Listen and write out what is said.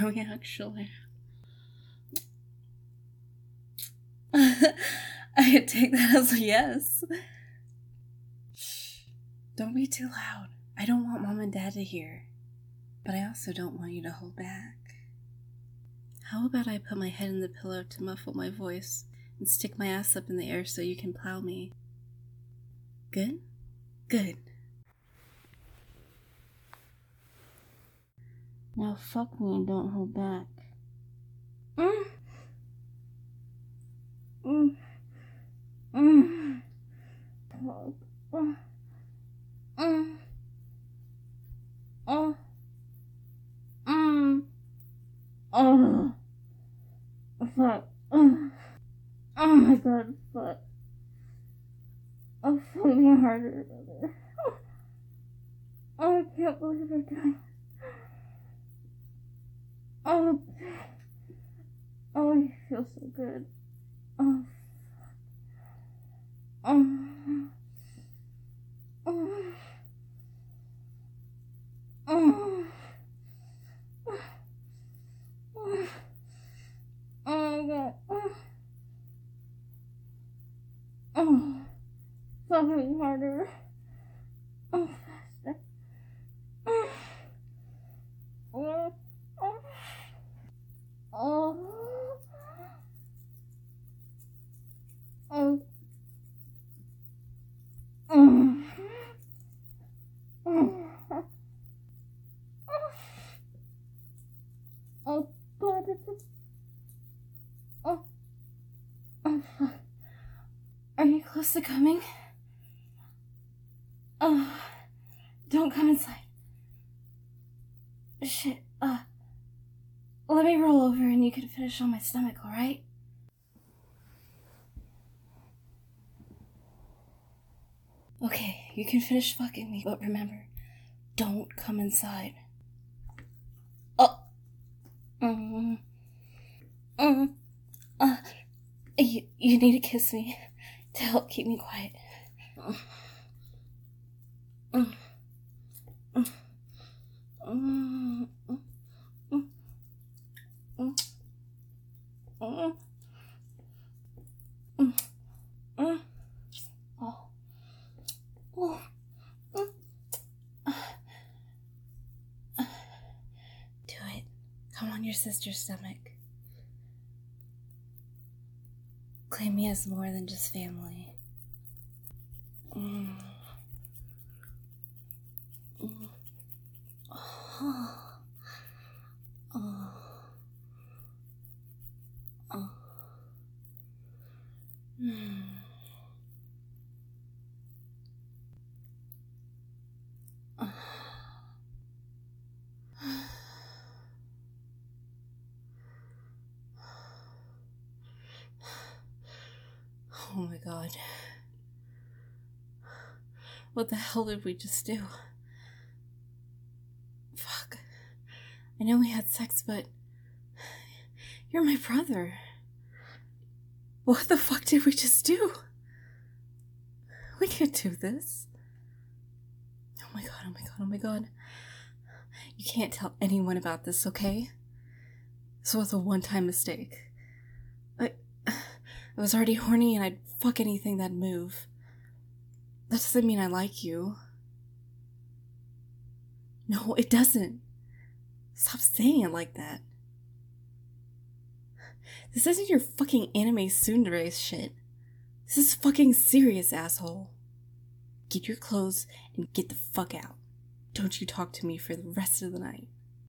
me, actually. I take that as a yes. Shh. Don't be too loud. I don't want Mom and Dad to hear. But I also don't want you to hold back. How about I put my head in the pillow to muffle my voice and stick my ass up in the air so you can plow me? Good? Good. Now fuck me and don't hold back. Fuck. Oh my god, fuck. Oh, fuck me harder. Oh, I can't believe I'm doing. Oh, oh, you feel so good. Oh, oh, oh, oh, oh my god. Oh, fuck me harder. Oh, faster. Oh, oh, oh, oh, oh, oh, God, it's oh, oh, fuck. Are you close to coming? Oh, don't come inside. Shit, let me roll over and you can finish on my stomach, alright? Okay, you can finish fucking me, but remember, don't come inside. Oh. You need to kiss me to help keep me quiet. Do it. Come on your sister's stomach. Claim me as more than just family. Oh my god. What the hell did we just do? Fuck. I know we had sex, but you're my brother. What the fuck did we just do? We can't do this. Oh my god, oh my god, oh my god. You can't tell anyone about this, okay? This was a one-time mistake. I was already horny and I'd fuck anything that'd move. That doesn't mean I like you. No, it doesn't. Stop saying it like that. This isn't your fucking anime tsundere shit. This is fucking serious, asshole. Get your clothes and get the fuck out. Don't you talk to me for the rest of the night.